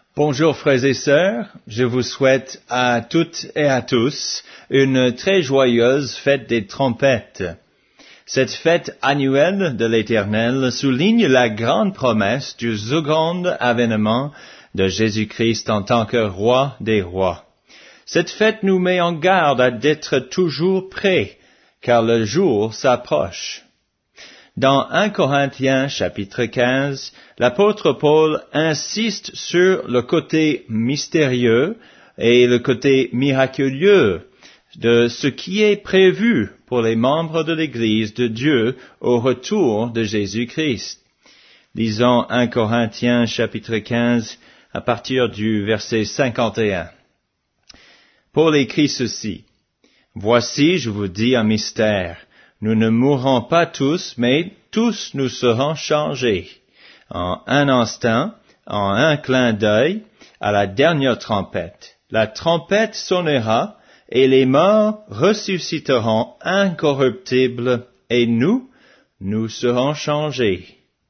Bonjour frères et sœurs, je vous souhaite à toutes et à tous une très joyeuse fête des trompettes. Cette fête annuelle de l'Éternel souligne la grande promesse du second avènement de Jésus-Christ en tant que roi des rois. Cette fête nous met en garde d'être toujours prêts, car le jour s'approche. Dans 1 Corinthiens chapitre 15, l'apôtre Paul insiste sur le côté mystérieux et le côté miraculeux de ce qui est prévu pour les membres de l'Église de Dieu au retour de Jésus-Christ. Lisons 1 Corinthiens chapitre 15 à partir du verset 51. Paul écrit ceci. « Voici, je vous dis un mystère. Nous ne mourrons pas tous, mais tous nous serons changés. En un instant, en un clin d'œil, à la dernière trompette. La trompette sonnera, et les morts ressusciteront incorruptibles, et nous serons changés. »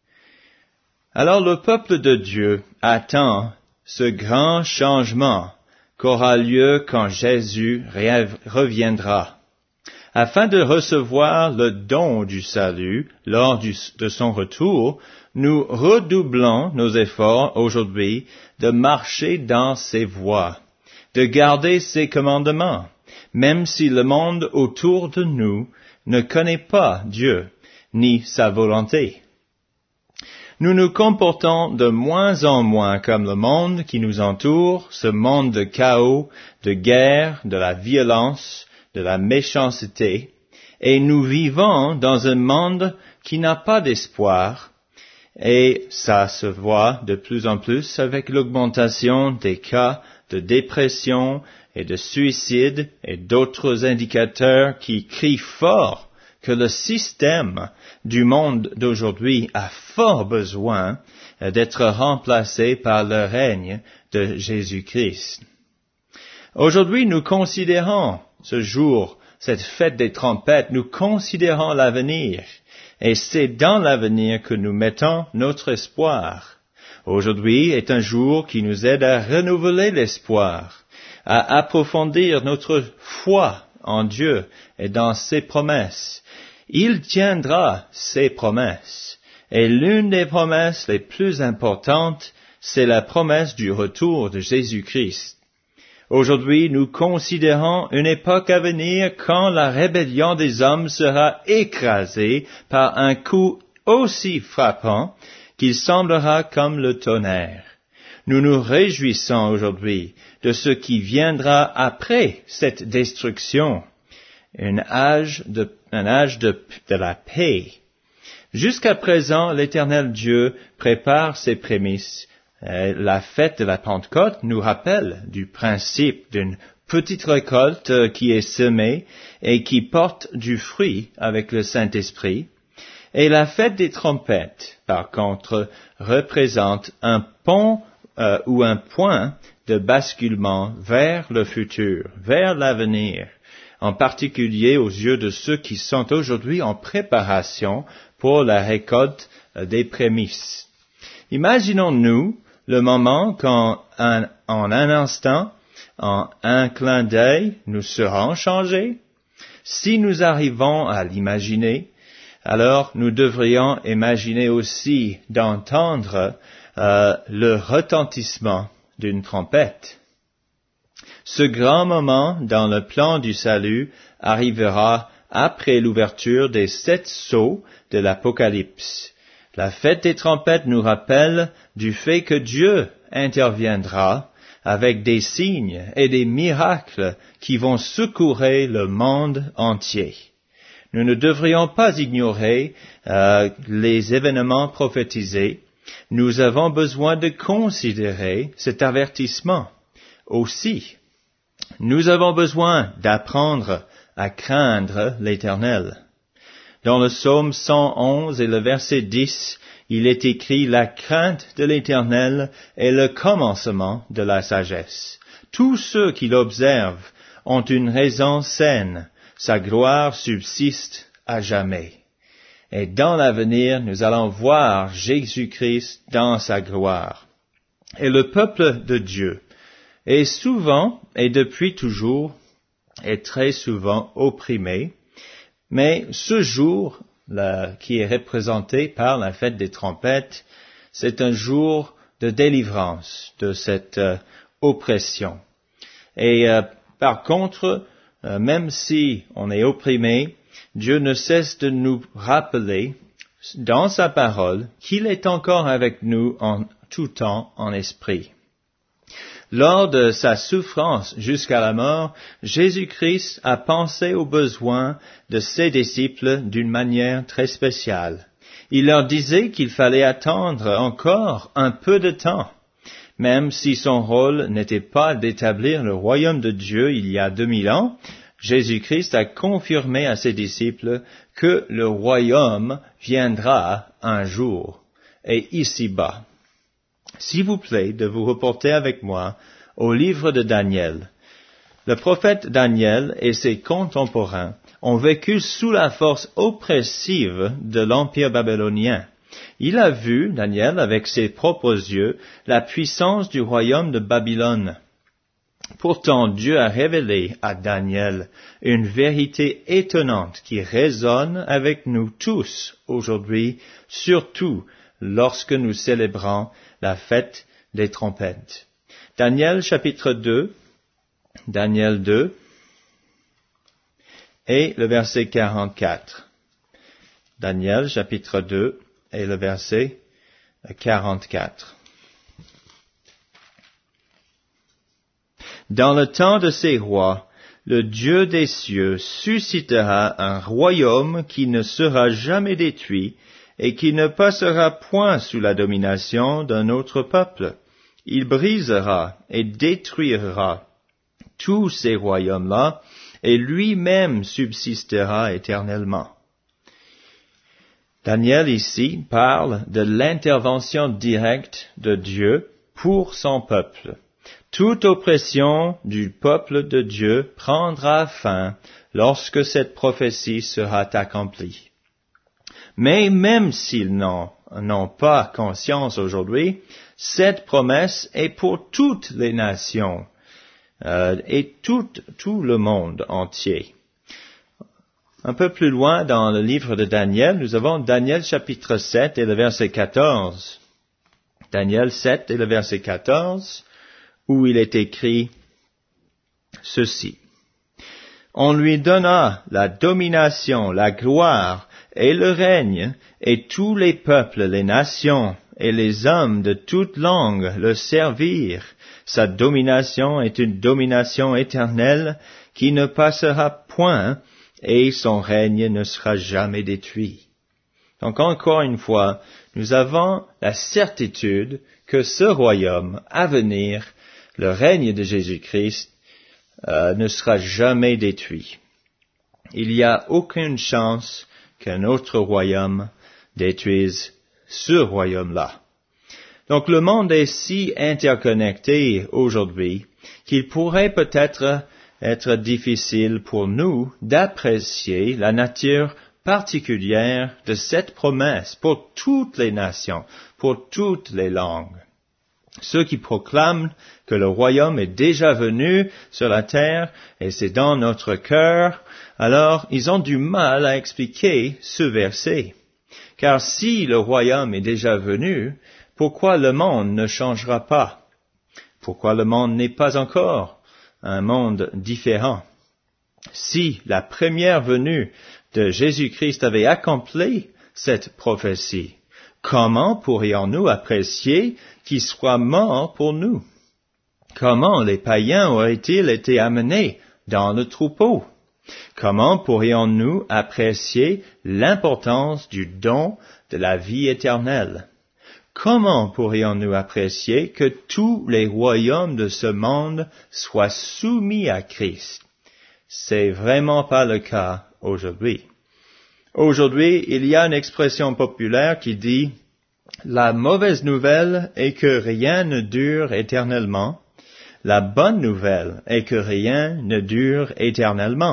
Alors le peuple de Dieu attend ce grand changement qu'aura lieu quand Jésus reviendra. Afin de recevoir le don du salut lors de son retour, nous redoublons nos efforts aujourd'hui de marcher dans ses voies, de garder ses commandements, même si le monde autour de nous ne connaît pas Dieu ni sa volonté. Nous nous comportons de moins en moins comme le monde qui nous entoure, ce monde de chaos, de guerre, de la violence, de la méchanceté, et nous vivons dans un monde qui n'a pas d'espoir, et ça se voit de plus en plus avec l'augmentation des cas de dépression et de suicide et d'autres indicateurs qui crient fort que le système du monde d'aujourd'hui a fort besoin d'être remplacé par le règne de Jésus-Christ. Aujourd'hui, nous considérons ce jour, cette fête des trompettes, nous considérons l'avenir, et c'est dans l'avenir que nous mettons notre espoir. Aujourd'hui est un jour qui nous aide à renouveler l'espoir, à approfondir notre foi en Dieu et dans ses promesses. Il tiendra ses promesses, et l'une des promesses les plus importantes, c'est la promesse du retour de Jésus-Christ. Aujourd'hui, nous considérons une époque à venir quand la rébellion des hommes sera écrasée par un coup aussi frappant qu'il semblera comme le tonnerre. Nous nous réjouissons aujourd'hui de ce qui viendra après cette destruction, un âge de la paix. Jusqu'à présent, l'Éternel Dieu prépare ses prémices. La fête de la Pentecôte nous rappelle du principe d'une petite récolte qui est semée et qui porte du fruit avec le Saint-Esprit. Et la fête des trompettes, par contre, représente un pont ou un point de basculement vers le futur, vers l'avenir, en particulier aux yeux de ceux qui sont aujourd'hui en préparation pour la récolte des prémices. Imaginons-nous le moment quand, en un instant, en un clin d'œil, nous serons changés. Si nous arrivons à l'imaginer, alors nous devrions imaginer aussi d'entendre le retentissement d'une trompette. Ce grand moment dans le plan du salut arrivera après l'ouverture des 7 sceaux de l'Apocalypse. La fête des trompettes nous rappelle du fait que Dieu interviendra avec des signes et des miracles qui vont secourir le monde entier. Nous ne devrions pas ignorer les événements prophétisés. Nous avons besoin de considérer cet avertissement. Aussi, nous avons besoin d'apprendre à craindre l'Éternel. Dans le psaume 111 et le verset 10, il est écrit « La crainte de l'Éternel est le commencement de la sagesse. Tous ceux qui l'observent ont une raison saine. Sa gloire subsiste à jamais. » Et dans l'avenir, nous allons voir Jésus-Christ dans sa gloire. Et le peuple de Dieu est souvent, et depuis toujours, est très souvent opprimé, mais ce jour, qui est représenté par la fête des trompettes, c'est un jour de délivrance de cette oppression. Et par contre, même si on est opprimé, Dieu ne cesse de nous rappeler dans sa parole qu'il est encore avec nous en tout temps en esprit. Lors de sa souffrance jusqu'à la mort, Jésus-Christ a pensé aux besoins de ses disciples d'une manière très spéciale. Il leur disait qu'il fallait attendre encore un peu de temps. Même si son rôle n'était pas d'établir le royaume de Dieu il y a 2000 ans, Jésus-Christ a confirmé à ses disciples que le royaume viendra un jour, et ici-bas. S'il vous plaît de vous reporter avec moi au livre de Daniel. Le prophète Daniel et ses contemporains ont vécu sous la force oppressive de l'Empire babylonien. Il a vu, Daniel, avec ses propres yeux, la puissance du royaume de Babylone. Pourtant, Dieu a révélé à Daniel une vérité étonnante qui résonne avec nous tous aujourd'hui, surtout lorsque nous célébrons la fête des trompettes. Daniel chapitre 2, Daniel 2 et le verset 44. Daniel chapitre 2 et le verset 44. Dans le temps de ces rois, le Dieu des cieux suscitera un royaume qui ne sera jamais détruit et qui ne passera point sous la domination d'un autre peuple. Il brisera et détruira tous ces royaumes-là et lui-même subsistera éternellement. Daniel ici parle de l'intervention directe de Dieu pour son peuple. Toute oppression du peuple de Dieu prendra fin lorsque cette prophétie sera accomplie. Mais même s'ils n'en ont pas conscience aujourd'hui, cette promesse est pour toutes les nations et tout le monde entier. Un peu plus loin dans le livre de Daniel, nous avons Daniel chapitre 7 et le verset 14. Daniel 7 et le verset 14, où il est écrit ceci. On lui donna la domination, la gloire et le règne, et tous les peuples, les nations et les hommes de toute langue le servirent. Sa domination est une domination éternelle qui ne passera point, et son règne ne sera jamais détruit. Donc encore une fois, nous avons la certitude que ce royaume à venir, le règne de Jésus-Christ, ne sera jamais détruit. Il n'y a aucune chance qu'un autre royaume détruise ce royaume-là. Donc le monde est si interconnecté aujourd'hui qu'il pourrait peut-être être difficile pour nous d'apprécier la nature particulière de cette promesse pour toutes les nations, pour toutes les langues. Ceux qui proclament que le royaume est déjà venu sur la terre et c'est dans notre cœur, alors ils ont du mal à expliquer ce verset. Car si le royaume est déjà venu, pourquoi le monde ne changera pas? Pourquoi le monde n'est pas encore un monde différent? Si la première venue de Jésus-Christ avait accompli cette prophétie, comment pourrions-nous apprécier qu'il soit mort pour nous? Comment les païens auraient-ils été amenés dans le troupeau? Comment pourrions-nous apprécier l'importance du don de la vie éternelle? Comment pourrions-nous apprécier que tous les royaumes de ce monde soient soumis à Christ? C'est vraiment pas le cas aujourd'hui. Aujourd'hui, il y a une expression populaire qui dit « La mauvaise nouvelle est que rien ne dure éternellement. La bonne nouvelle est que rien ne dure éternellement. »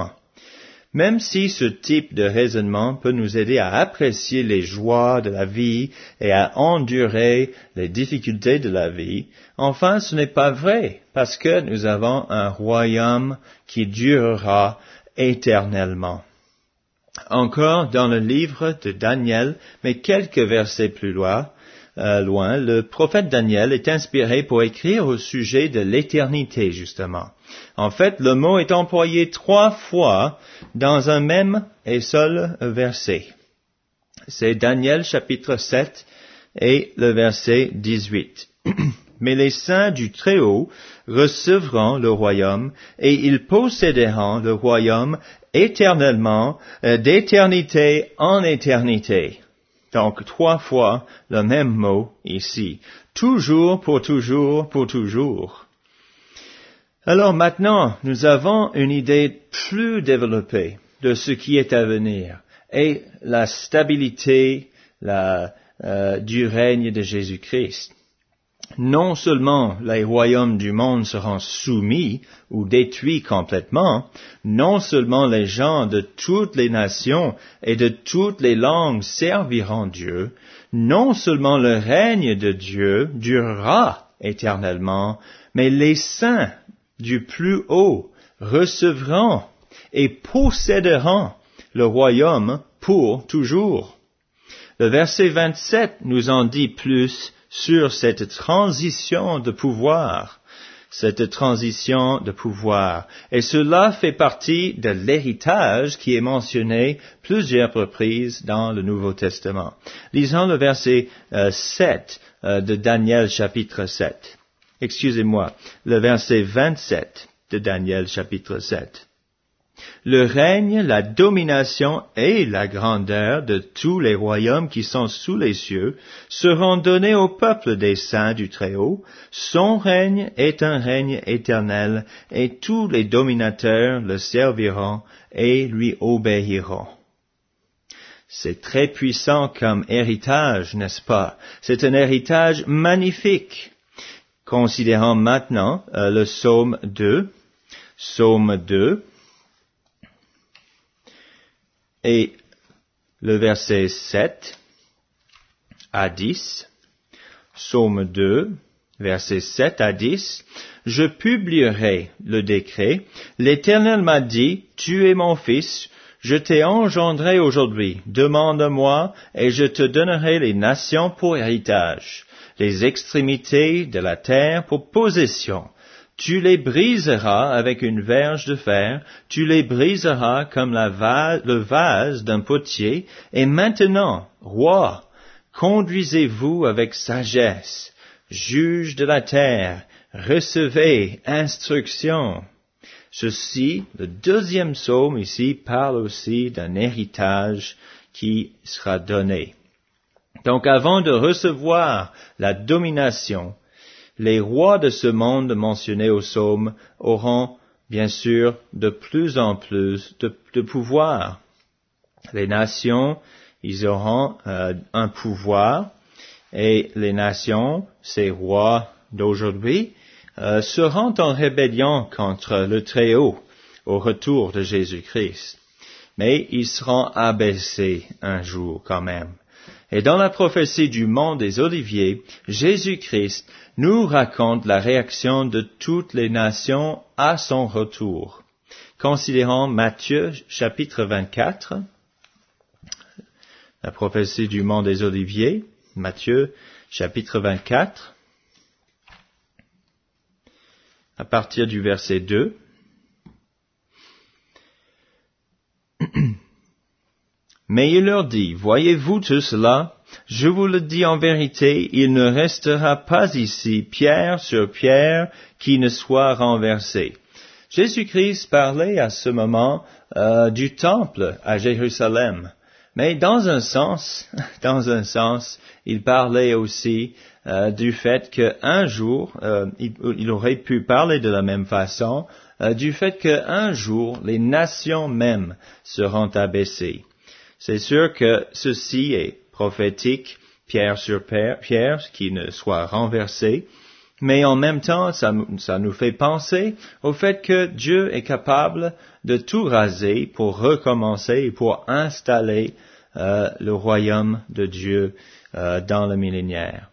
Même si ce type de raisonnement peut nous aider à apprécier les joies de la vie et à endurer les difficultés de la vie, enfin ce n'est pas vrai, parce que nous avons un royaume qui durera éternellement. Encore dans le livre de Daniel, mais quelques versets plus loin, le prophète Daniel est inspiré pour écrire au sujet de l'éternité, justement. En fait, le mot est employé 3 fois dans un même et seul verset. C'est Daniel chapitre 7 et le verset 18. Mais les saints du Très-Haut recevront le royaume et ils posséderont le royaume éternellement, d'éternité en éternité. Donc 3 fois le même mot ici. Toujours, pour toujours, pour toujours. Alors maintenant, nous avons une idée plus développée de ce qui est à venir et la stabilité du règne de Jésus-Christ. Non seulement les royaumes du monde seront soumis ou détruits complètement, non seulement les gens de toutes les nations et de toutes les langues serviront Dieu, non seulement le règne de Dieu durera éternellement, mais les saints du plus haut recevront et posséderont le royaume pour toujours. Le verset 27 nous en dit plus sur cette transition de pouvoir. Et cela fait partie de l'héritage qui est mentionné plusieurs reprises dans le Nouveau Testament. Lisons le verset 7 de Daniel chapitre 7. Le verset 27 de Daniel chapitre 7. Le règne, la domination et la grandeur de tous les royaumes qui sont sous les cieux seront donnés au peuple des saints du Très-Haut. Son règne est un règne éternel et tous les dominateurs le serviront et lui obéiront. C'est très puissant comme héritage, n'est-ce pas? C'est un héritage magnifique. Considérons maintenant le psaume 2. Psaume 2. Et le verset 7 à 10, Psaume 2, verset 7 à 10, « Je publierai le décret. L'Éternel m'a dit, tu es mon fils, je t'ai engendré aujourd'hui. Demande-moi et je te donnerai les nations pour héritage, les extrémités de la terre pour possession. Tu les briseras avec une verge de fer, tu les briseras comme le vase d'un potier. Et maintenant, roi, conduisez-vous avec sagesse, juge de la terre, recevez instruction. » Ceci, le deuxième psaume ici, parle aussi d'un héritage qui sera donné. Donc avant de recevoir la domination, les rois de ce monde mentionnés au psaume auront, bien sûr, de plus en plus de pouvoir. Les nations, ils auront un pouvoir, et les nations, ces rois d'aujourd'hui, seront en rébellion contre le Très-Haut au retour de Jésus-Christ. Mais ils seront abaissés un jour quand même. Et dans la prophétie du mont des Oliviers, Jésus-Christ nous raconte la réaction de toutes les nations à son retour. Considérons Matthieu chapitre 24, la prophétie du mont des Oliviers, Matthieu chapitre 24, à partir du verset 2. Mais il leur dit, « Voyez-vous tout cela? Je vous le dis en vérité, il ne restera pas ici pierre sur pierre qui ne soit renversée. » Jésus-Christ parlait à ce moment du temple à Jérusalem. Mais dans un sens, il parlait aussi du fait qu'un jour, il aurait pu parler de la même façon, du fait qu'un jour, les nations mêmes seront abaissées. C'est sûr que ceci est prophétique, pierre sur pierre, qui ne soit renversé, mais en même temps, ça nous fait penser au fait que Dieu est capable de tout raser pour recommencer et pour installer le royaume de Dieu dans le millénaire.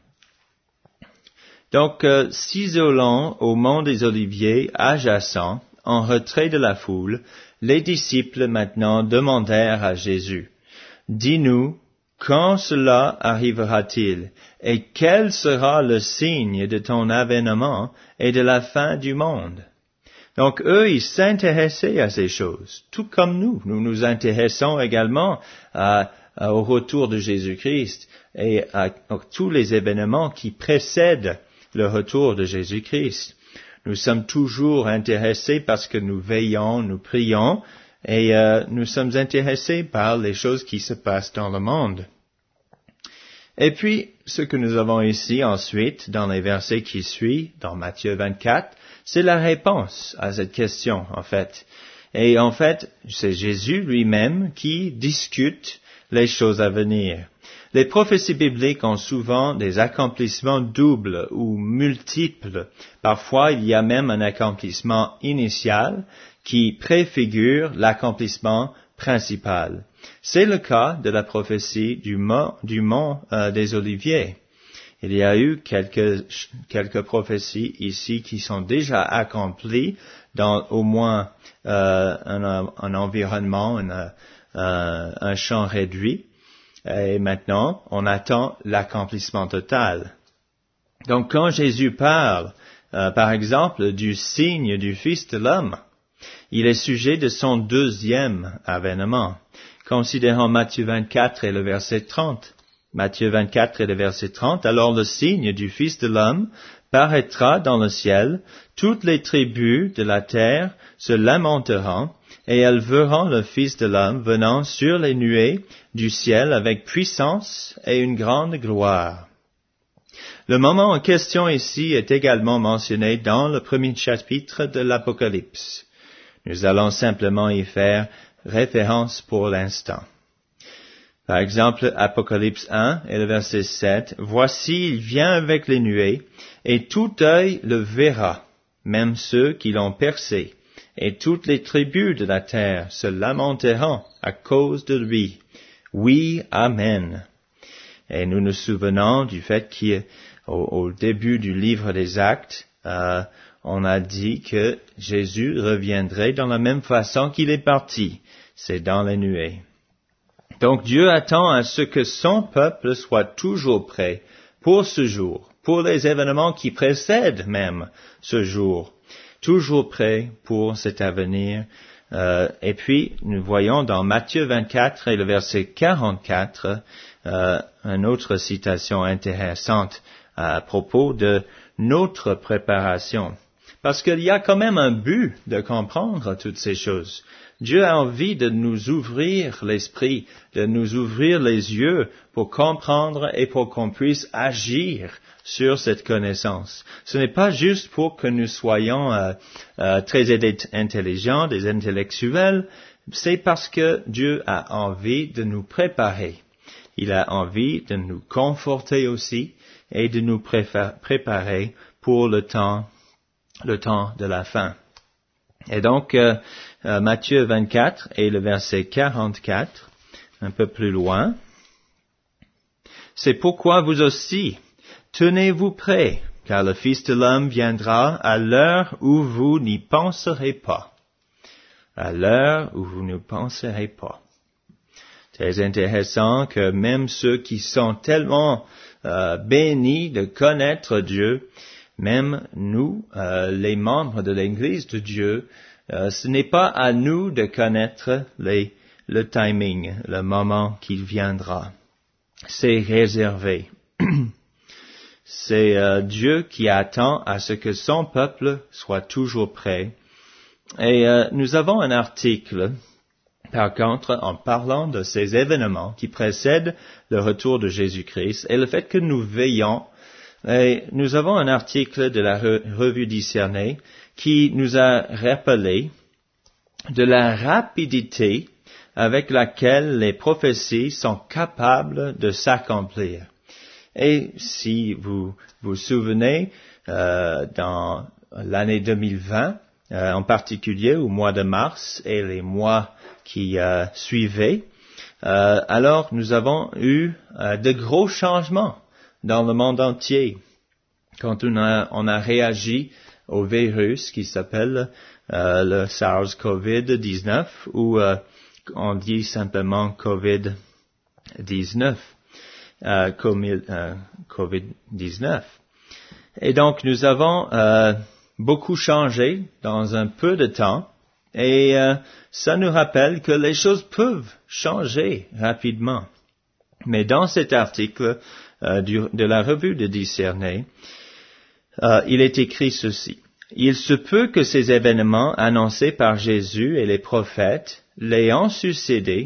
Donc, s'isolant au mont des Oliviers adjacent, en retrait de la foule, les disciples maintenant demandèrent à Jésus, « Dis-nous, quand cela arrivera-t-il, et quel sera le signe de ton avènement et de la fin du monde? » Donc, eux, ils s'intéressaient à ces choses, tout comme nous. Nous nous intéressons également au retour de Jésus-Christ et à tous les événements qui précèdent le retour de Jésus-Christ. Nous sommes toujours intéressés parce que nous veillons, nous prions, et nous sommes intéressés par les choses qui se passent dans le monde. Et puis, ce que nous avons ici ensuite, dans les versets qui suivent, dans Matthieu 24, c'est la réponse à cette question, en fait. Et en fait, c'est Jésus lui-même qui discute les choses à venir. Les prophéties bibliques ont souvent des accomplissements doubles ou multiples. Parfois, il y a même un accomplissement initial qui préfigure l'accomplissement principal. C'est le cas de la prophétie du mont des Oliviers. Il y a eu quelques prophéties ici qui sont déjà accomplies dans au moins un environnement, un champ réduit. Et maintenant, on attend l'accomplissement total. Donc, quand Jésus parle, par exemple, du signe du Fils de l'homme, il est sujet de son deuxième avènement. Considérons Matthieu 24 et le verset 30. Matthieu 24 et le verset 30. Alors le signe du Fils de l'homme paraîtra dans le ciel, toutes les tribus de la terre se lamenteront, et elles verront le Fils de l'homme venant sur les nuées du ciel avec puissance et une grande gloire. Le moment en question ici est également mentionné dans le premier chapitre de l'Apocalypse. Nous allons simplement y faire référence pour l'instant. Par exemple, Apocalypse 1 et le verset 7, « Voici, il vient avec les nuées, et tout œil le verra, même ceux qui l'ont percé, et toutes les tribus de la terre se lamenteront à cause de lui. Oui, Amen. » Et nous nous souvenons du fait qu'au début du livre des Actes, on a dit que Jésus reviendrait dans la même façon qu'il est parti, c'est dans les nuées. Donc Dieu attend à ce que son peuple soit toujours prêt pour ce jour, pour les événements qui précèdent même ce jour, toujours prêt pour cet avenir. Et puis, nous voyons dans Matthieu 24 et le verset 44, une autre citation intéressante à propos de notre préparation. Parce qu'il y a quand même un but de comprendre toutes ces choses. Dieu a envie de nous ouvrir l'esprit, de nous ouvrir les yeux pour comprendre et pour qu'on puisse agir sur cette connaissance. Ce n'est pas juste pour que nous soyons très intelligents, des intellectuels, c'est parce que Dieu a envie de nous préparer. Il a envie de nous conforter aussi et de nous préparer pour le temps de la fin. Et donc, Matthieu 24 et le verset 44, un peu plus loin, « C'est pourquoi vous aussi, tenez-vous prêts, car le Fils de l'homme viendra à l'heure où vous n'y penserez pas. » À l'heure où vous ne penserez pas. C'est intéressant que même ceux qui sont tellement bénis de connaître Dieu, même nous, les membres de l'Église de Dieu, ce n'est pas à nous de connaître le timing, le moment qu'il viendra. C'est réservé. C'est Dieu qui attend à ce que son peuple soit toujours prêt. Et nous avons un article, par contre, en parlant de ces événements qui précèdent le retour de Jésus-Christ et le fait que nous veillons. Et nous avons un article de la revue Discerner qui nous a rappelé de la rapidité avec laquelle les prophéties sont capables de s'accomplir. Et si vous vous souvenez, dans l'année 2020, en particulier au mois de mars et les mois qui suivaient, alors nous avons eu de gros changements dans le monde entier quand on a réagi au virus qui s'appelle le SARS-CoV-19 ou on dit simplement COVID-19. COVID-19. Et donc nous avons beaucoup changé dans un peu de temps et ça nous rappelle que les choses peuvent changer rapidement. Mais dans cet article de la revue de Discerner, il est écrit ceci. Il se peut que ces événements annoncés par Jésus et les prophètes l'ayant succédé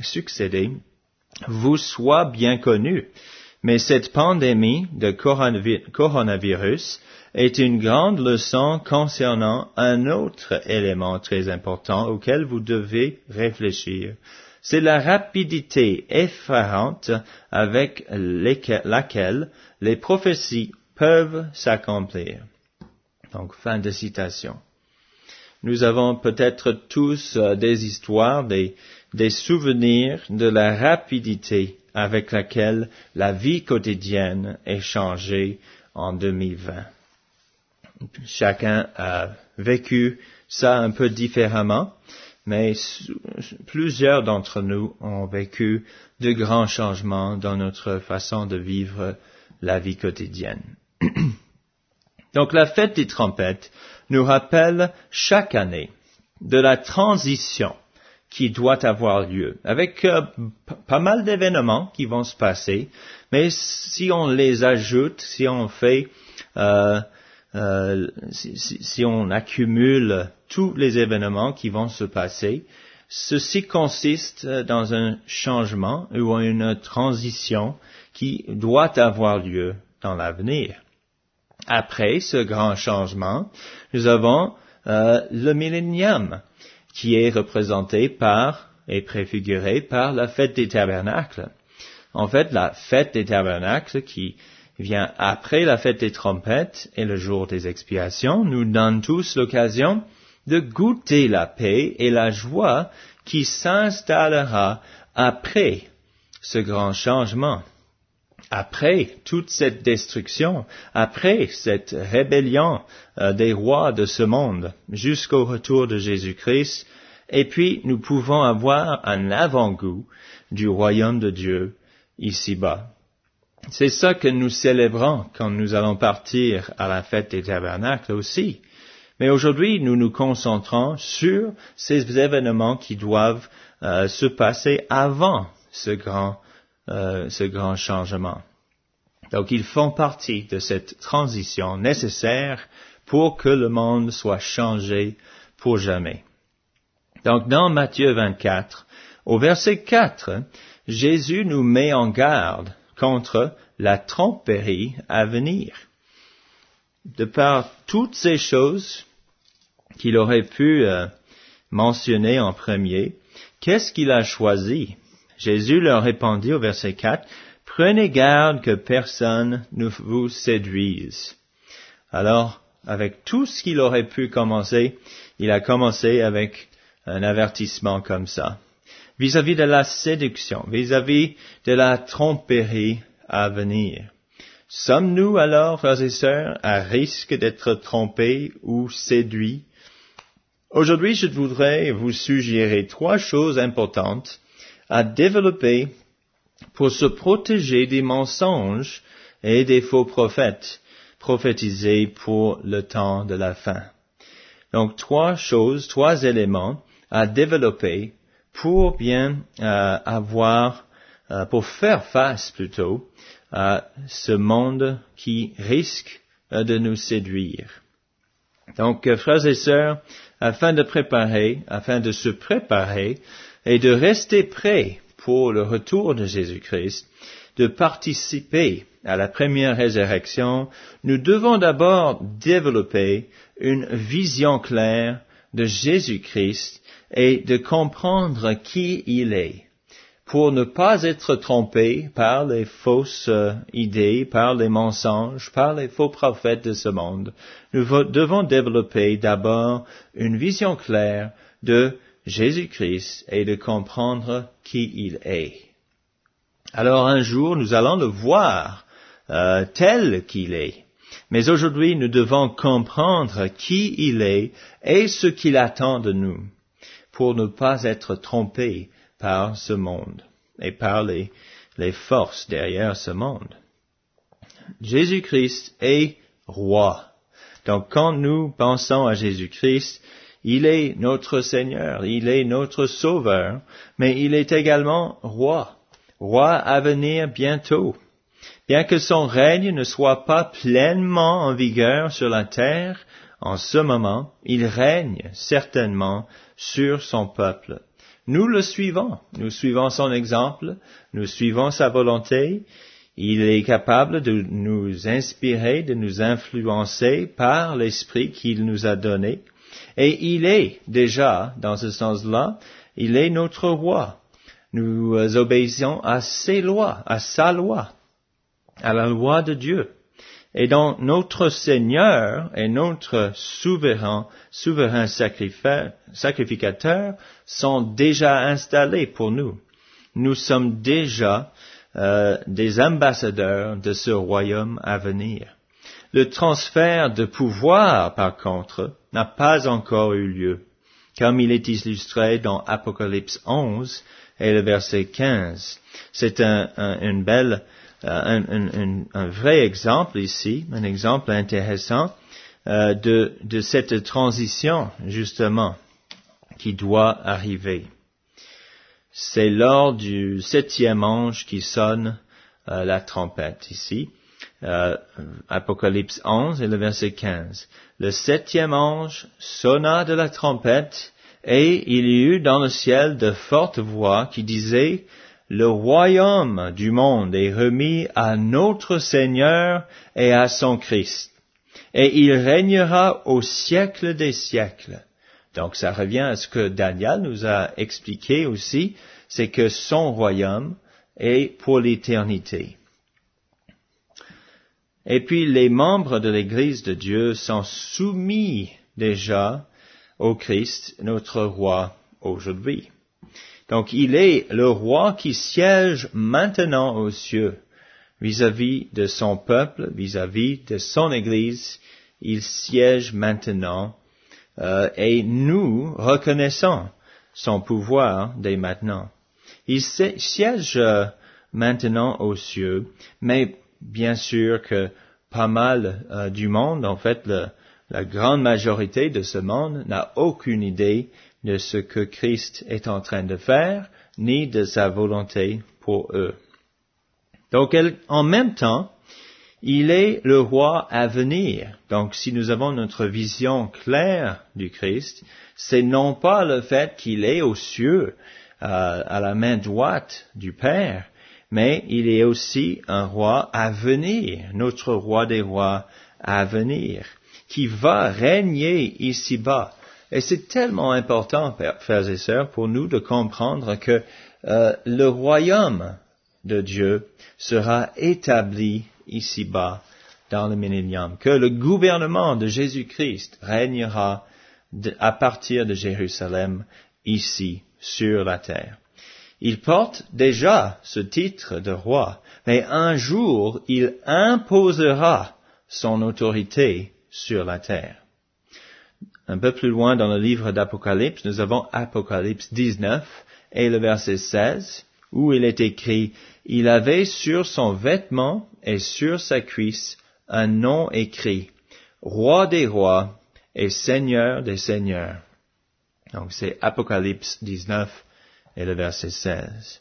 vous soient bien connus. Mais cette pandémie de coronavirus est une grande leçon concernant un autre élément très important auquel vous devez réfléchir. C'est la rapidité effarante avec laquelle les prophéties peuvent s'accomplir. Donc, fin de citation. Nous avons peut-être tous des histoires, des souvenirs de la rapidité avec laquelle la vie quotidienne est changée en 2020. Chacun a vécu ça un peu différemment, mais plusieurs d'entre nous ont vécu de grands changements dans notre façon de vivre la vie quotidienne. Donc la fête des trompettes nous rappelle chaque année de la transition qui doit avoir lieu, avec pas mal d'événements qui vont se passer, mais si on les ajoute, si on fait, si on accumule tous les événements qui vont se passer, ceci consiste dans un changement ou une transition qui doit avoir lieu dans l'avenir. Après ce grand changement, nous avons le millénium, qui est représenté par et préfiguré par la fête des tabernacles. En fait, la fête des tabernacles qui vient après la fête des trompettes et le jour des expiations nous donne tous l'occasion de goûter la paix et la joie qui s'installera après ce grand changement. Après toute cette destruction, après cette rébellion des rois de ce monde, jusqu'au retour de Jésus-Christ, et puis nous pouvons avoir un avant-goût du royaume de Dieu ici-bas. C'est ça que nous célébrons quand nous allons partir à la fête des tabernacles aussi. Mais aujourd'hui, nous nous concentrons sur ces événements qui doivent se passer avant ce grand changement. Donc, ils font partie de cette transition nécessaire pour que le monde soit changé pour jamais. Donc, dans Matthieu 24, au verset 4, Jésus nous met en garde contre la tromperie à venir. De par toutes ces choses qu'il aurait pu mentionner en premier, qu'est-ce qu'il a choisi? Jésus leur répondit au verset 4, « Prenez garde que personne ne vous séduise. » Alors, avec tout ce qu'il aurait pu commencer, il a commencé avec un avertissement comme ça. Vis-à-vis de la séduction, vis-à-vis de la tromperie à venir. Sommes-nous alors, frères et sœurs, à risque d'être trompés ou séduits? Aujourd'hui, je voudrais vous suggérer 3 choses importantes à développer pour se protéger des mensonges et des faux prophètes prophétisés pour le temps de la fin. Donc 3 choses, 3 éléments à développer pour bien pour faire face plutôt à ce monde qui risque de nous séduire. Donc, frères et sœurs, afin de se préparer et de rester prêts pour le retour de Jésus-Christ, de participer à la première résurrection, nous devons d'abord développer une vision claire de Jésus-Christ et de comprendre qui il est. pour ne pas être trompés par les fausses idées, par les mensonges, par les faux prophètes de ce monde, nous devons développer d'abord une vision claire de Jésus-Christ et de comprendre qui il est. Alors un jour, nous allons le voir tel qu'il est. Mais aujourd'hui, nous devons comprendre qui il est et ce qu'il attend de nous pour ne pas être trompés par ce monde et par les forces derrière ce monde. Jésus-Christ est roi. Donc quand nous pensons à Jésus-Christ, il est notre Seigneur, il est notre Sauveur, mais il est également roi à venir bientôt. Bien que son règne ne soit pas pleinement en vigueur sur la terre, en ce moment, il règne certainement sur son peuple. Nous le suivons, nous suivons son exemple, nous suivons sa volonté. Il est capable de nous inspirer, de nous influencer par l'esprit qu'il nous a donné. Et il est déjà, dans ce sens-là, il est notre roi. Nous obéissons à ses lois, à sa loi, à la loi de Dieu. Et donc notre Seigneur et notre souverain sacrificateur sont déjà installés pour nous. Nous sommes déjà des ambassadeurs de ce royaume à venir. Le transfert de pouvoir, par contre, n'a pas encore eu lieu, comme il est illustré dans Apocalypse 11 et le verset 15. C'est un vrai exemple ici, un exemple intéressant de cette transition, justement, qui doit arriver. C'est lors du 7e ange qui sonne la trompette ici, Apocalypse 11 et le verset 15. Le 7e ange sonna de la trompette et il y eut dans le ciel de fortes voix qui disaient: le royaume du monde est remis à notre Seigneur et à son Christ, et il régnera au siècle des siècles. Donc ça revient à ce que Daniel nous a expliqué aussi, c'est que son royaume est pour l'éternité. Et puis les membres de l'Église de Dieu sont soumis déjà au Christ, notre roi, aujourd'hui. Donc il est le roi qui siège maintenant aux cieux, vis-à-vis de son peuple, vis-à-vis de son Église. Il siège maintenant et nous reconnaissons son pouvoir dès maintenant. Il siège maintenant aux cieux, mais bien sûr que pas mal du monde, en fait, la grande majorité de ce monde n'a aucune idée de ce que Christ est en train de faire, ni de sa volonté pour eux. Donc, en même temps, il est le roi à venir. Donc, si nous avons notre vision claire du Christ, c'est non pas le fait qu'il est aux cieux, à la main droite du Père, mais il est aussi un roi à venir, notre roi des rois à venir, qui va régner ici-bas. Et c'est tellement important, frères et sœurs, pour nous de comprendre que le royaume de Dieu sera établi ici-bas dans le millénium, que le gouvernement de Jésus-Christ régnera à partir de Jérusalem ici sur la terre. Il porte déjà ce titre de roi, mais un jour il imposera son autorité sur la terre. Un peu plus loin dans le livre d'Apocalypse, nous avons Apocalypse 19 et le verset 16, où il est écrit: « Il avait sur son vêtement et sur sa cuisse un nom écrit, Roi des rois et Seigneur des seigneurs. » Donc c'est Apocalypse 19 et le verset 16.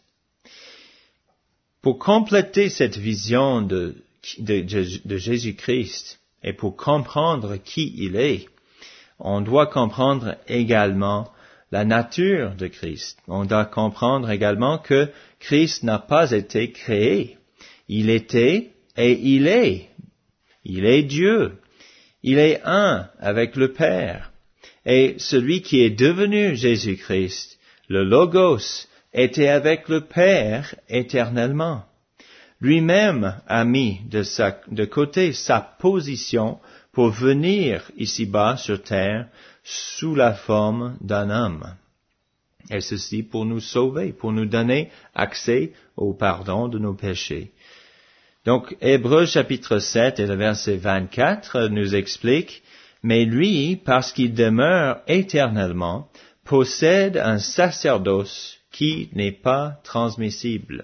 Pour compléter cette vision de Jésus-Christ et pour comprendre qui il est, on doit comprendre également la nature de Christ. On doit comprendre également que Christ n'a pas été créé. Il était et il est. Il est Dieu. Il est un avec le Père. Et celui qui est devenu Jésus-Christ, le Logos, était avec le Père éternellement. Lui-même a mis de côté sa position pour venir ici-bas sur terre sous la forme d'un homme. Et ceci pour nous sauver, pour nous donner accès au pardon de nos péchés. Donc, Hébreux chapitre 7 et le verset 24 nous explique, « Mais lui, parce qu'il demeure éternellement, possède un sacerdoce qui n'est pas transmissible. »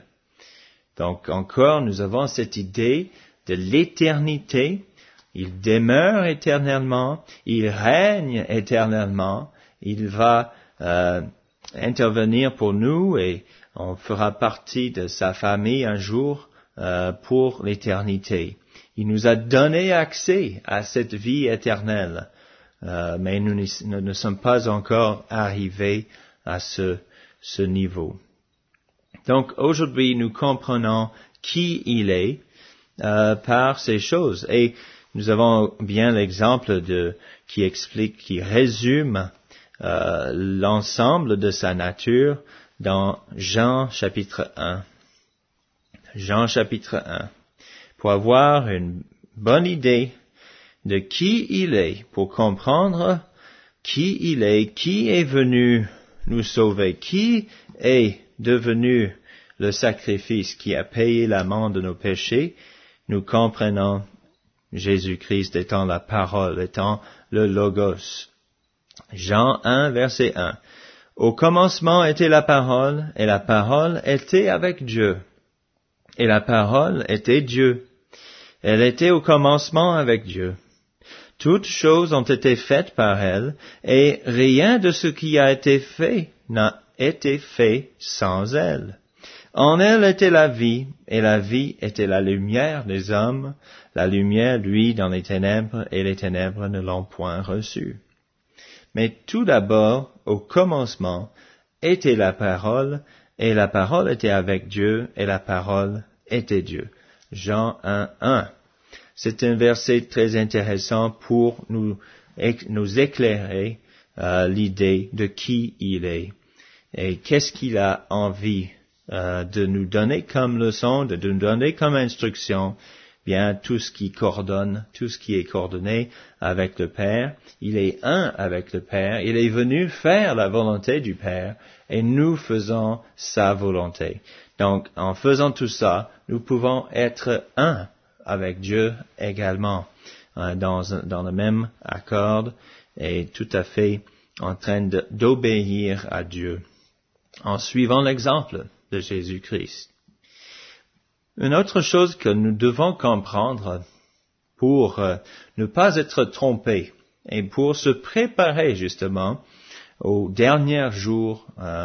Donc, encore, nous avons cette idée de l'éternité. Il demeure éternellement, il règne éternellement, il va intervenir pour nous et on fera partie de sa famille un jour pour l'éternité. Il nous a donné accès à cette vie éternelle, mais nous ne sommes pas encore arrivés à ce niveau. Donc aujourd'hui, nous comprenons qui il est par ces choses. Et nous avons bien l'exemple qui explique, qui résume l'ensemble de sa nature dans Jean chapitre 1. Jean chapitre 1. Pour avoir une bonne idée de qui il est, pour comprendre qui il est, qui est venu nous sauver, qui est devenu le sacrifice qui a payé l'amende de nos péchés, nous comprenons Jésus-Christ étant la parole, étant le Logos. Jean 1, verset 1. Au commencement était la parole, et la parole était avec Dieu. Et la parole était Dieu. Elle était au commencement avec Dieu. Toutes choses ont été faites par elle, et rien de ce qui a été fait n'a été fait sans elle. En elle était la vie, et la vie était la lumière des hommes. La lumière, lui, dans les ténèbres, et les ténèbres ne l'ont point reçue. Mais tout d'abord, au commencement, était la parole, et la parole était avec Dieu, et la parole était Dieu. Jean 1, 1. C'est un verset très intéressant pour nous éclairer l'idée de qui il est et qu'est-ce qu'il a envie de nous donner comme leçon, de nous donner comme instruction. Bien, tout ce qui coordonne, tout ce qui est coordonné avec le Père, il est un avec le Père, il est venu faire la volonté du Père et nous faisons sa volonté. Donc, en faisant tout ça, nous pouvons être un avec Dieu également, dans le même accord et tout à fait en train d'obéir à Dieu, en suivant l'exemple de Jésus-Christ. Une autre chose que nous devons comprendre pour ne pas être trompés et pour se préparer justement aux derniers jours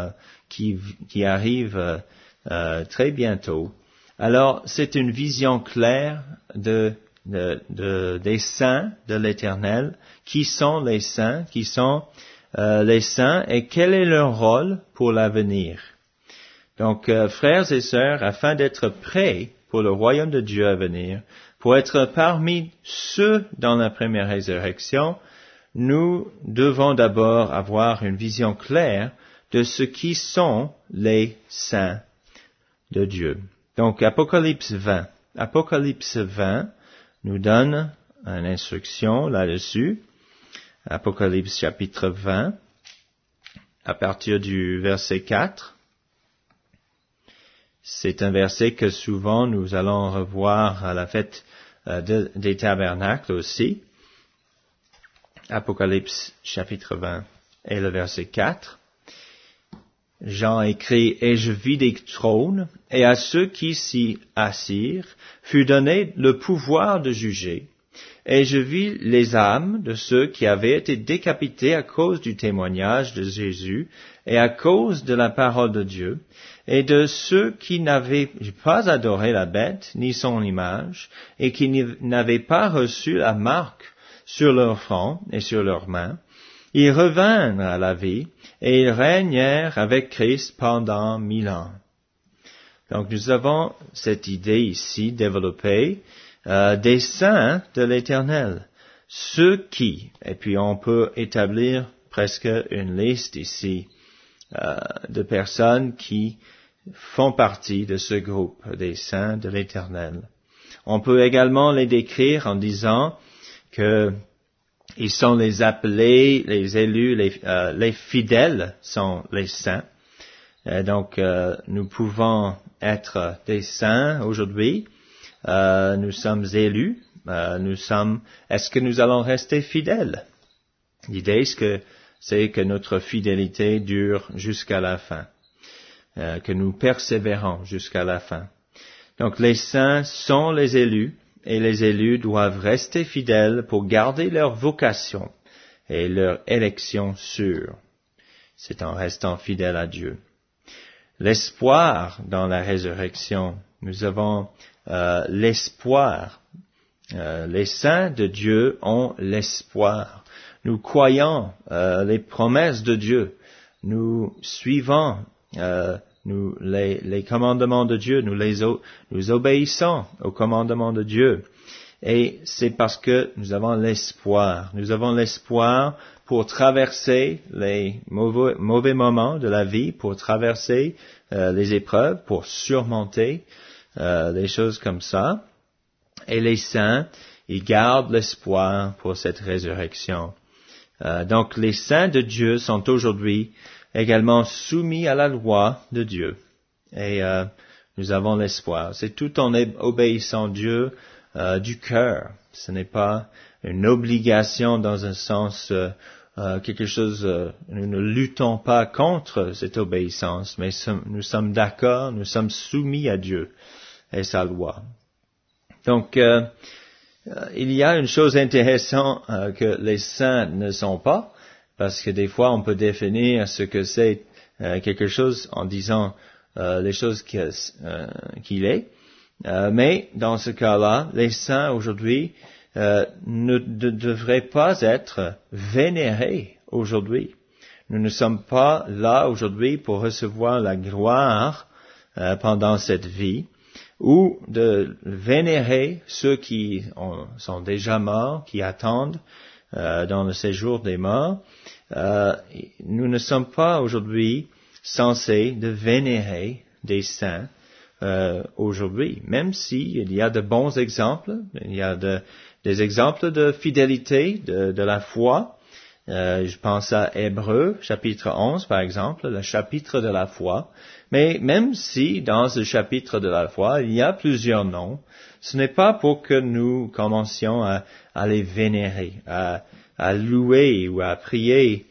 qui arrivent très bientôt. Alors, c'est une vision claire des saints de l'Éternel. Qui sont les saints? Qui sont les saints et quel est leur rôle pour l'avenir? Donc, frères et sœurs, afin d'être prêts pour le royaume de Dieu à venir, pour être parmi ceux dans la première résurrection, nous devons d'abord avoir une vision claire de ce qui sont les saints de Dieu. Donc, Apocalypse 20 nous donne une instruction là-dessus. Apocalypse chapitre 20, à partir du verset 4. C'est un verset que souvent nous allons revoir à la fête des tabernacles aussi. Apocalypse chapitre 20 et le verset 4. Jean écrit, « Et je vis des trônes, et à ceux qui s'y assirent fut donné le pouvoir de juger. Et je vis les âmes de ceux qui avaient été décapités à cause du témoignage de Jésus et à cause de la parole de Dieu, et de ceux qui n'avaient pas adoré la bête ni son image, et qui n'avaient pas reçu la marque sur leur front et sur leurs mains. Ils revinrent à la vie, et ils régnèrent avec Christ pendant 1000 ans. » Donc nous avons cette idée ici développée des saints de l'Éternel. Ceux qui, et puis on peut établir presque une liste ici de personnes qui font partie de ce groupe des saints de l'Éternel. On peut également les décrire en disant que ils sont les appelés, les élus, les fidèles sont les saints. Donc, nous pouvons être des saints aujourd'hui. Nous sommes élus. Est-ce que nous allons rester fidèles? L'idée, c'est que notre fidélité dure jusqu'à la fin. Que nous persévérons jusqu'à la fin. Donc, les saints sont les élus. Et les élus doivent rester fidèles pour garder leur vocation et leur élection sûre. C'est en restant fidèles à Dieu. L'espoir dans la résurrection. Nous avons l'espoir. Les saints de Dieu ont l'espoir. Nous croyons les promesses de Dieu. Nous suivons les commandements de Dieu, nous obéissons aux commandements de Dieu. Et c'est parce que nous avons l'espoir. Nous avons l'espoir pour traverser les mauvais moments de la vie, pour traverser les épreuves, pour surmonter des choses comme ça. Et les saints, ils gardent l'espoir pour cette résurrection. Donc les saints de Dieu sont aujourd'hui également soumis à la loi de Dieu. Et nous avons l'espoir. C'est tout en obéissant Dieu du cœur. Ce n'est pas une obligation dans un sens, quelque chose, nous ne luttons pas contre cette obéissance, mais nous sommes d'accord, nous sommes soumis à Dieu et sa loi. Donc, il y a une chose intéressante que les saints ne sont pas, parce que des fois, on peut définir ce que c'est quelque chose en disant les choses qu'il est. Mais dans ce cas-là, les saints aujourd'hui ne devraient pas être vénérés aujourd'hui. Nous ne sommes pas là aujourd'hui pour recevoir la gloire pendant cette vie, ou de vénérer ceux qui sont déjà morts, qui attendent dans le séjour des morts. Nous ne sommes pas aujourd'hui censés de vénérer des saints aujourd'hui, même s'il y a de bons exemples, il y a des exemples de fidélité, de la foi. Je pense à Hébreux, chapitre 11, par exemple, le chapitre de la foi. Mais même si dans ce chapitre de la foi, il y a plusieurs noms, ce n'est pas pour que nous commencions à les vénérer, à louer ou à prier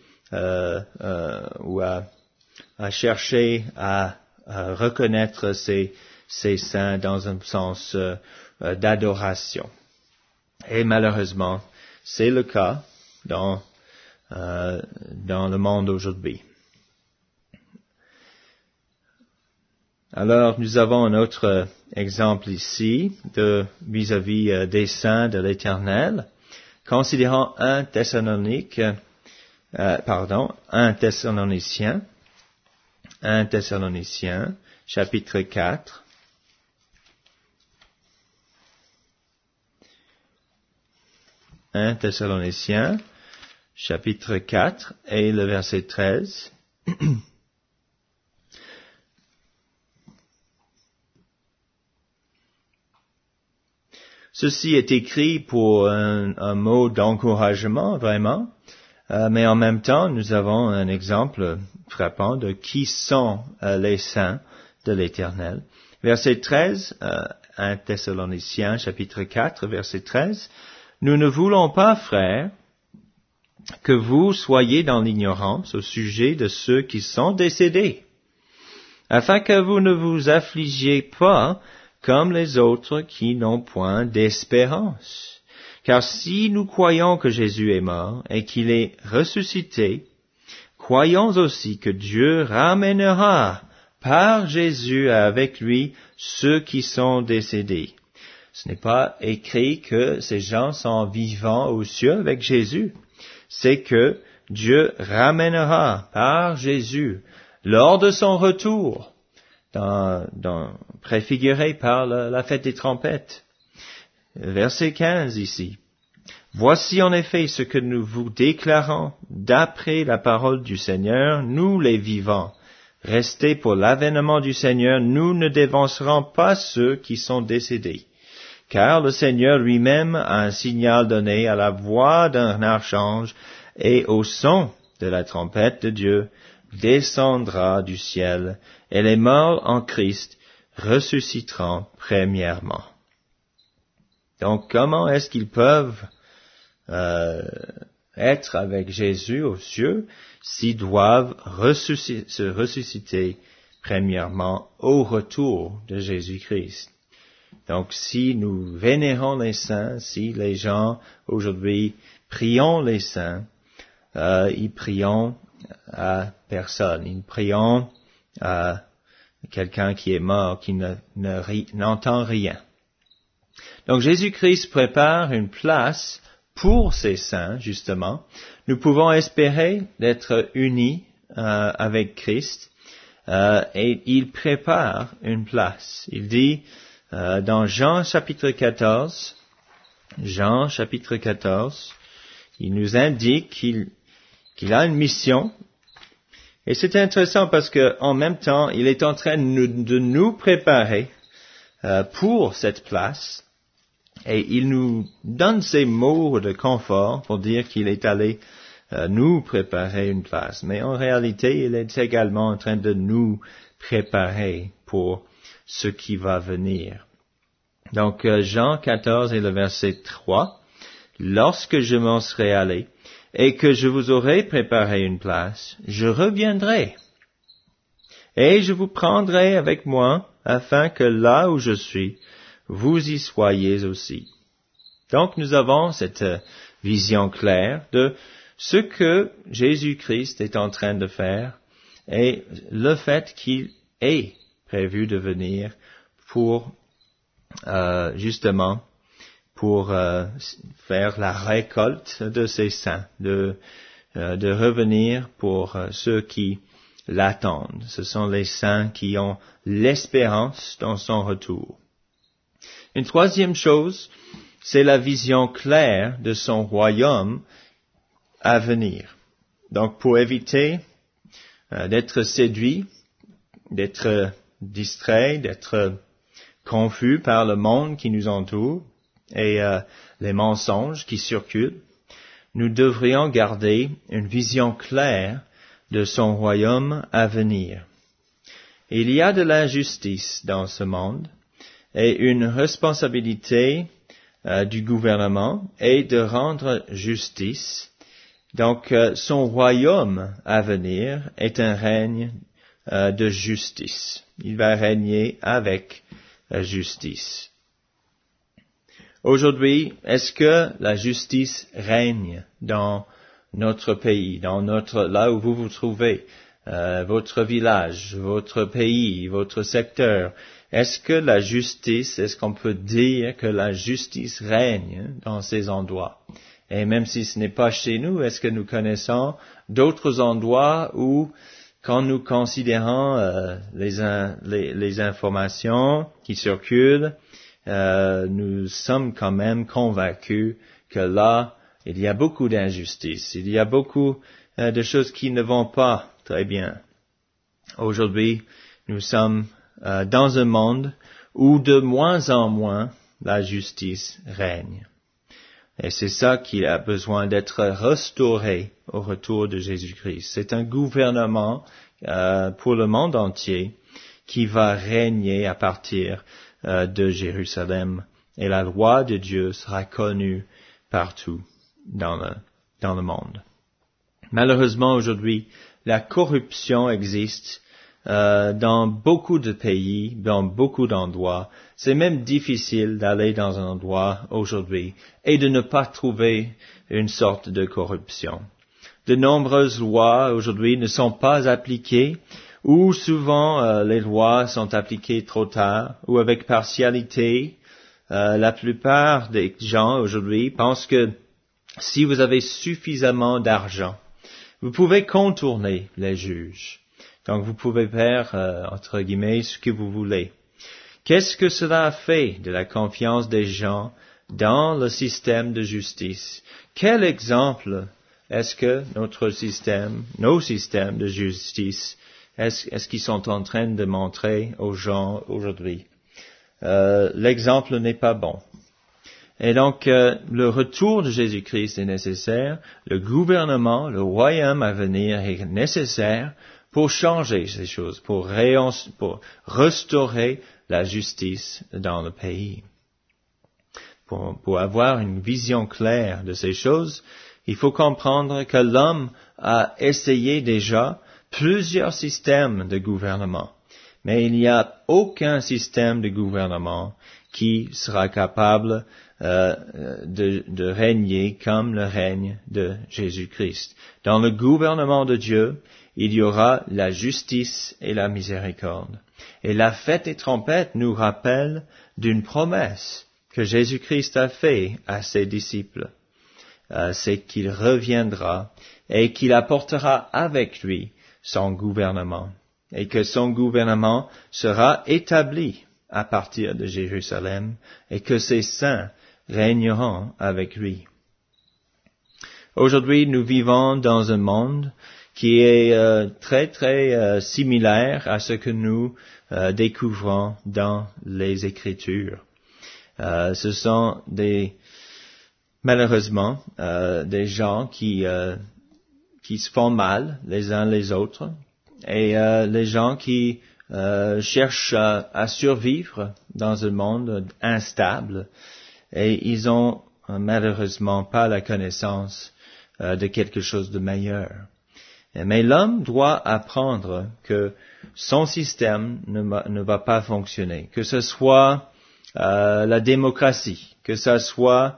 ou à chercher à reconnaître ces saints dans un sens d'adoration. Et malheureusement, c'est le cas dans le monde aujourd'hui. Alors, nous avons un autre exemple ici vis-à-vis des saints de l'Éternel. Considérons 1 Thessaloniciens, chapitre 4. 1 Thessaloniciens, chapitre 4 et le verset 13. Ceci est écrit pour un mot d'encouragement, vraiment, mais en même temps, nous avons un exemple frappant de qui sont les saints de l'Éternel. Verset 13, 1 Thessaloniciens, chapitre 4, verset 13. Nous ne voulons pas, frères, que vous soyez dans l'ignorance au sujet de ceux qui sont décédés, afin que vous ne vous affligiez pas comme les autres qui n'ont point d'espérance. Car si nous croyons que Jésus est mort et qu'il est ressuscité, croyons aussi que Dieu ramènera par Jésus avec lui ceux qui sont décédés. Ce n'est pas écrit que ces gens sont vivants aux cieux avec Jésus. C'est que Dieu ramènera par Jésus lors de son retour, préfiguré par la fête des trompettes. Verset 15 ici. Voici en effet ce que nous vous déclarons d'après la parole du Seigneur, nous les vivants. Restez pour l'avènement du Seigneur, nous ne dévancerons pas ceux qui sont décédés. Car le Seigneur lui-même a un signal donné à la voix d'un archange et au son de la trompette de Dieu descendra du ciel et les morts en Christ ressusciteront premièrement. Donc comment est-ce qu'ils peuvent être avec Jésus aux cieux s'ils doivent se ressusciter premièrement au retour de Jésus-Christ? Donc si nous vénérons les saints, si les gens aujourd'hui prions les saints, ils prions à personne, ils prions à quelqu'un qui est mort, qui n'entend rien. Donc Jésus-Christ prépare une place pour ces saints, justement. Nous pouvons espérer d'être unis avec Christ et il prépare une place. Il dit dans Jean chapitre 14, il nous indique qu'il a une mission. Et c'est intéressant parce que en même temps, il est en train de nous préparer pour cette place. Et il nous donne ces mots de confort pour dire qu'il est allé nous préparer une place. Mais en réalité, il est également en train de nous préparer pour ce qui va venir. Donc, Jean 14 et le verset 3. Lorsque je m'en serai allé et que je vous aurai préparé une place, je reviendrai. Et je vous prendrai avec moi afin que là où je suis, vous y soyez aussi. Donc nous avons cette vision claire de ce que Jésus-Christ est en train de faire et le fait qu'il est prévu de venir pour justement pour faire la récolte de ces saints, de revenir pour ceux qui l'attendent. Ce sont les saints qui ont l'espérance dans son retour. Une troisième chose, c'est la vision claire de son royaume à venir. Donc, pour éviter d'être séduit, d'être distrait, d'être confus par le monde qui nous entoure et les mensonges qui circulent, nous devrions garder une vision claire de son royaume à venir. Il y a de l'injustice dans ce monde, et une responsabilité du gouvernement est de rendre justice. Donc, son royaume à venir est un règne de justice. Il va régner avec justice. Aujourd'hui, est-ce que la justice règne dans notre pays, là où vous vous trouvez, votre village, votre pays, votre secteur? Est-ce qu'on peut dire que la justice règne dans ces endroits? Et même si ce n'est pas chez nous, est-ce que nous connaissons d'autres endroits où, quand nous considérons les informations qui circulent, nous sommes quand même convaincus que là, il y a beaucoup d'injustices, il y a beaucoup de choses qui ne vont pas très bien. Aujourd'hui, nous sommes dans un monde où de moins en moins la justice règne. Et c'est ça qui a besoin d'être restauré au retour de Jésus-Christ. C'est un gouvernement pour le monde entier qui va régner à partir de Jérusalem. Et la loi de Dieu sera connue partout dans le monde. Malheureusement, aujourd'hui, la corruption existe dans beaucoup de pays, dans beaucoup d'endroits. C'est même difficile d'aller dans un endroit aujourd'hui et de ne pas trouver une sorte de corruption. De nombreuses lois aujourd'hui ne sont pas appliquées ou souvent les lois sont appliquées trop tard ou avec partialité. La plupart des gens aujourd'hui pensent que si vous avez suffisamment d'argent, vous pouvez contourner les juges. Donc vous pouvez faire, entre guillemets, ce que vous voulez. Qu'est-ce que cela a fait de la confiance des gens dans le système de justice. Quel exemple est-ce que nos systèmes de justice, est-ce qu'ils sont en train de montrer aux gens aujourd'hui? L'exemple n'est pas bon. Et donc, le retour de Jésus-Christ est nécessaire. Le gouvernement, le royaume à venir est nécessaire pour changer ces choses, pour restaurer la justice dans le pays. Pour avoir une vision claire de ces choses, il faut comprendre que l'homme a essayé déjà plusieurs systèmes de gouvernement. Mais il n'y a aucun système de gouvernement qui sera capable de régner comme le règne de Jésus-Christ. Dans le gouvernement de Dieu, il y aura la justice et la miséricorde. Et la fête des trompettes nous rappelle d'une promesse que Jésus-Christ a faite à ses disciples. C'est qu'il reviendra et qu'il apportera avec lui son gouvernement et que son gouvernement sera établi à partir de Jérusalem et que ses saints régneront avec lui. Aujourd'hui, nous vivons dans un monde qui est très similaire à ce que nous découvrons dans les Écritures. Ce sont malheureusement des gens qui se font mal les uns les autres et les gens qui cherchent à survivre dans un monde instable et ils ont malheureusement pas la connaissance de quelque chose de meilleur. Mais l'homme doit apprendre que son système ne va pas fonctionner, que ce soit la démocratie, que ce soit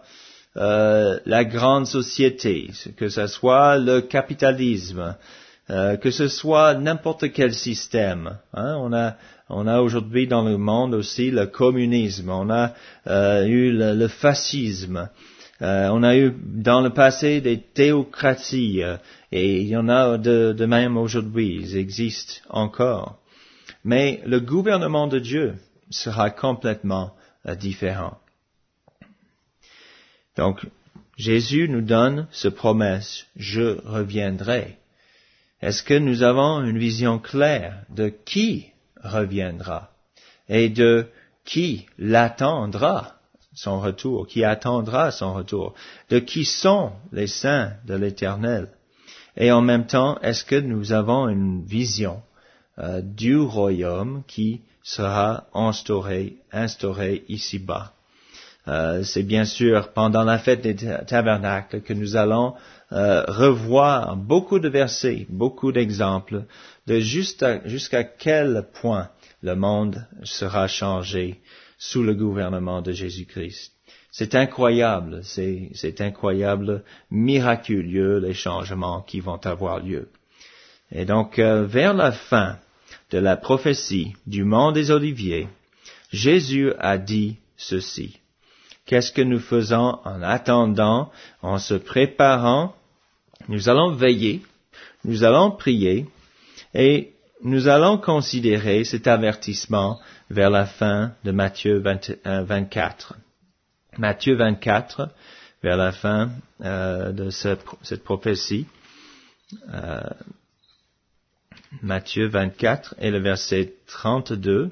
la grande société, que ce soit le capitalisme, que ce soit n'importe quel système. On a aujourd'hui dans le monde aussi le communisme, on a eu le fascisme, on a eu dans le passé des théocraties, et il y en a de même aujourd'hui, ils existent encore. Mais le gouvernement de Dieu sera complètement différent. Donc, Jésus nous donne cette promesse, je reviendrai. Est-ce que nous avons une vision claire de qui reviendra et de qui l'attendra son retour, qui attendra son retour, de qui sont les saints de l'Éternel? Et en même temps, est-ce que nous avons une vision du royaume qui sera instauré ici-bas? C'est bien sûr pendant la fête des tabernacles que nous allons revoir beaucoup de versets, beaucoup d'exemples de jusqu'à quel point le monde sera changé sous le gouvernement de Jésus-Christ. C'est incroyable, c'est incroyable, miraculeux les changements qui vont avoir lieu. Et donc, vers la fin de la prophétie du mont des Oliviers, Jésus a dit ceci. Qu'est-ce que nous faisons en attendant, en se préparant? Nous allons veiller, nous allons prier et nous allons considérer cet avertissement vers la fin de Matthieu 24. Matthieu 24, vers la fin de cette prophétie. Matthieu 24 et le verset 32.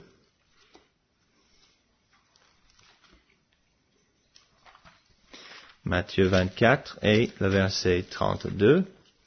Matthieu 24 et le verset 32.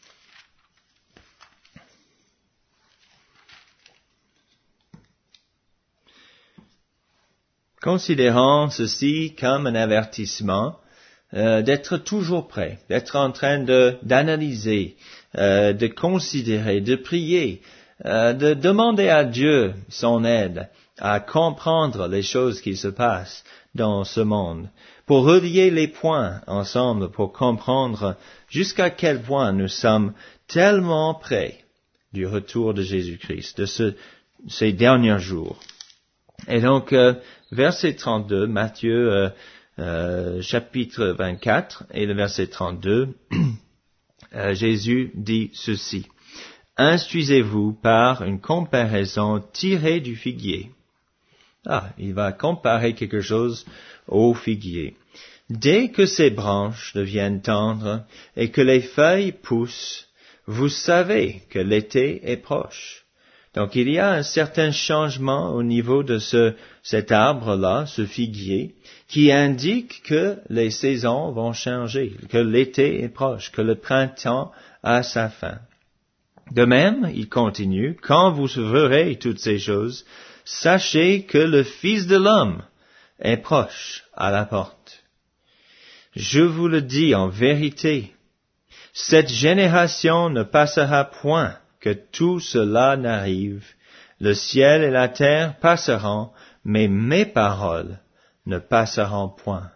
Considérons ceci comme un avertissement d'être toujours prêt, d'être en train d'analyser, de considérer, de prier, de demander à Dieu son aide à comprendre les choses qui se passent dans ce monde, pour relier les points ensemble, pour comprendre jusqu'à quel point nous sommes tellement près du retour de Jésus-Christ, de ces derniers jours. Et donc, verset 32, Matthieu chapitre 24 et le verset 32, Jésus dit ceci. Instruisez-vous par une comparaison tirée du figuier. Il va comparer quelque chose au figuier. Dès que ces branches deviennent tendres et que les feuilles poussent, vous savez que l'été est proche. Donc il y a un certain changement au niveau de cet arbre-là, ce figuier, qui indique que les saisons vont changer, que l'été est proche, que le printemps a sa fin. De même, il continue, quand vous verrez toutes ces choses, sachez que le Fils de l'homme est proche à la porte. Je vous le dis en vérité, cette génération ne passera point que tout cela n'arrive. Le ciel et la terre passeront, mais mes paroles ne passeront point.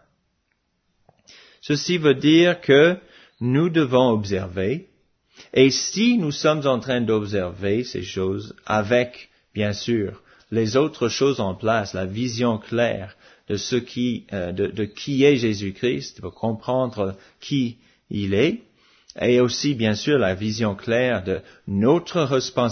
Ceci veut dire que nous devons observer, et si nous sommes en train d'observer ces choses avec, bien sûr, les autres choses en place, la vision claire de qui est Jésus-Christ, pour comprendre qui il est, et aussi, bien sûr, la vision claire de notre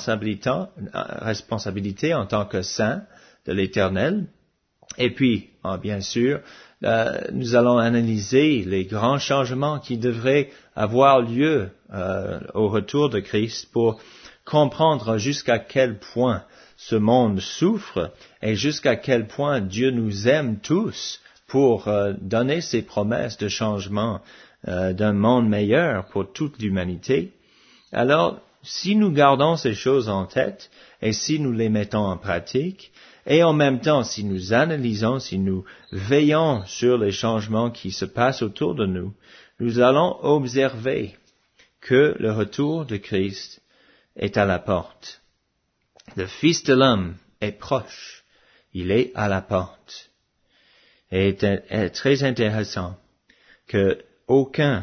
responsabilité en tant que saints de l'Éternel. Et puis, bien sûr, nous allons analyser les grands changements qui devraient avoir lieu au retour de Christ pour comprendre jusqu'à quel point ce monde souffre et jusqu'à quel point Dieu nous aime tous pour donner ses promesses de changement d'un monde meilleur pour toute l'humanité. Alors, si nous gardons ces choses en tête et si nous les mettons en pratique, et en même temps, si nous analysons, si nous veillons sur les changements qui se passent autour de nous, nous allons observer que le retour de Christ est à la porte. Le Fils de l'homme est proche. Il est à la porte. Et est très intéressant que aucune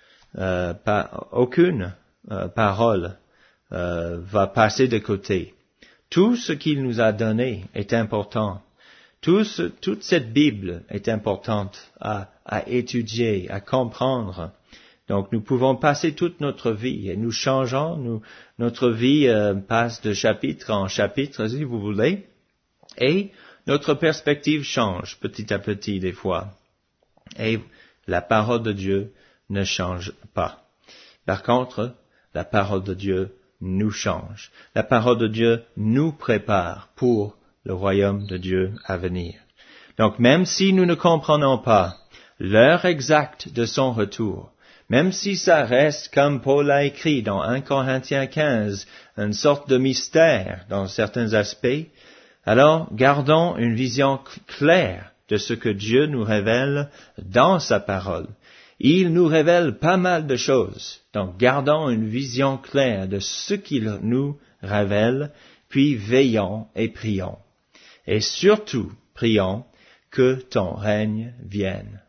parole va passer de côté. Tout ce qu'il nous a donné est important. Toute cette Bible est importante à étudier, à comprendre. Donc nous pouvons passer toute notre vie et nous changeons, notre vie passe de chapitre en chapitre, si vous voulez, et notre perspective change petit à petit des fois. Et la parole de Dieu ne change pas. Par contre, la parole de Dieu nous change. La parole de Dieu nous prépare pour le royaume de Dieu à venir. Donc même si nous ne comprenons pas l'heure exacte de son retour, même si ça reste, comme Paul a écrit dans 1 Corinthiens 15, une sorte de mystère dans certains aspects, alors gardons une vision claire de ce que Dieu nous révèle dans sa parole. Il nous révèle pas mal de choses, donc gardons une vision claire de ce qu'il nous révèle, puis veillons et prions. Et surtout, prions que ton règne vienne.